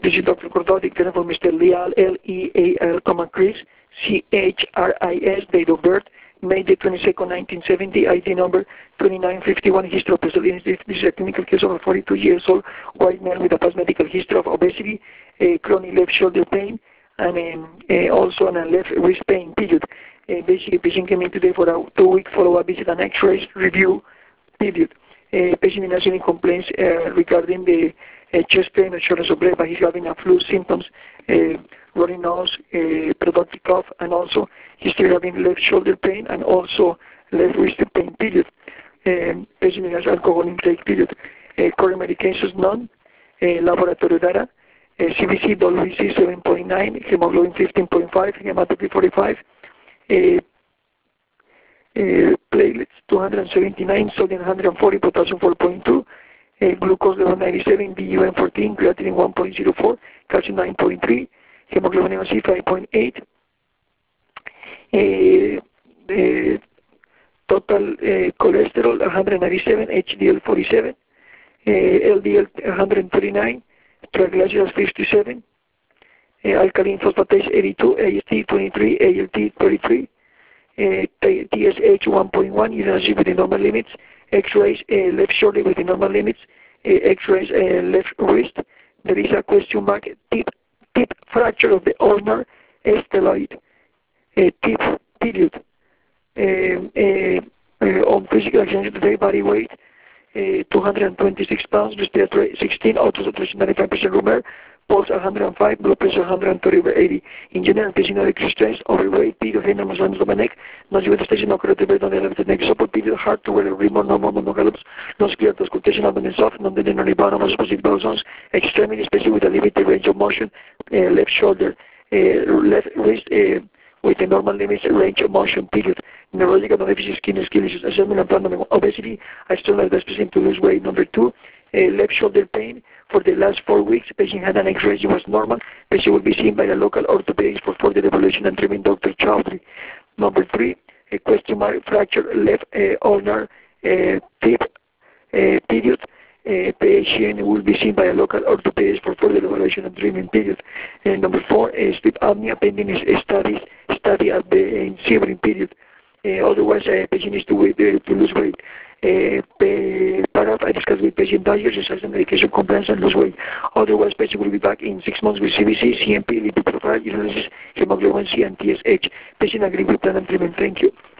This is Dr. Cordoba, dictated for Mr. Leal, L-E-A-L, Chris, C-H-R-I-S, date of birth, May the 22nd, 1970, ID number 2951, history of Pasolini. This is a clinical case of a 42 years old white man with a past medical history of obesity, chronic left shoulder pain, and also a left wrist pain, period. Basically, patient came in today for a 2-week follow-up visit and X-rays review, period. Patient has any complaints regarding the chest pain or shortness of breath, but he's having a flu symptoms, runny nose, productive cough, and also he's still having left shoulder pain and also left wrist pain, period. Patient has alcohol intake, period. Current medications, none. Laboratory data, CBC, WBC 7.9, hemoglobin 15.5, hematocrit 45, platelets 279, sodium 140, potassium 4.2, glucose level 97, BUN 14, creatinine 1.04, calcium 9.3, hemoglobin A1C 5.8, total cholesterol 197, HDL 47, LDL 139, triglycerides 57, alkaline phosphatase 82, AST 23, ALT 33, TSH 1.1, urine within normal limits, X-rays left shoulder within normal limits, X-rays left wrist. There is a question mark, tip fracture of the ulnar stelloid, tip, period. On physical examination today, body weight 226 pounds, respiratory 16, autosaturation 95% room air, pulse 105, blood pressure 130/80. In general, patient electric stress, overweight, period, hair, normal signs of the neck, no station, no corrective breath on the elevated neck, support, period, hard to wear, remote, no more, no gallops, no clear auscultation, abdomen soft, non delinear rebound, no supposite bowel zones, extremity, especially with a limited range of motion, left shoulder, left wrist, with the normal limits range of motion, period. Neurological deficit, skin issues, assessment of abdomen, obesity, I still have the patient to lose weight. Number 2, left shoulder pain. For the last 4 weeks, patient had an X-ray, it was normal. Patient will be seen by a local orthopedist for further evaluation and treatment, Dr. Chowdhury. Number 3, a question mark fracture left ulnar tip, period. Patient will be seen by a local orthopedist for further evaluation and treatment, period. Number 4, sleep apnea pending study at the Sebring, period. Otherwise, patient needs to lose weight. Paragraph, I discussed with patient diet, exercise and medication compliance and lose weight. Otherwise, patient will be back in 6 months with CBC, CMP, lipid profile, urinalysis, hemoglobin C, and TSH. Patient agree with plan and treatment. Thank you.